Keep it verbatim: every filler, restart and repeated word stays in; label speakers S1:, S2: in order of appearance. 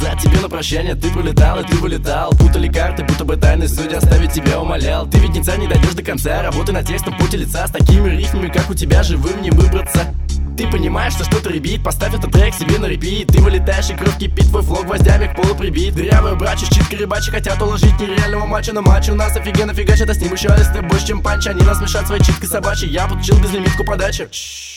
S1: дать тебе на прощание. Ты пролетал и ты вылетал, путали карты, будто бы тайный судья оставить тебя умолял. Ты ведь не не дойдешь до конца, работай над текстом пути лица. С такими рифмами, как у тебя, живым не выбраться. Ты понимаешь, что что-то ребит, поставь этот трек себе на репит. Ты вылетаешь, и кровь кипит, твой флог гвоздями к полу прибит. Дырявые брачи, читка рыбачи хотят уложить нереального матча. Но матч у нас офигенно фигачит, а с ним еще аэсты больше, чем панч. Они нас мешают своей читкой собачьей. Я подучил безлимитку подачи.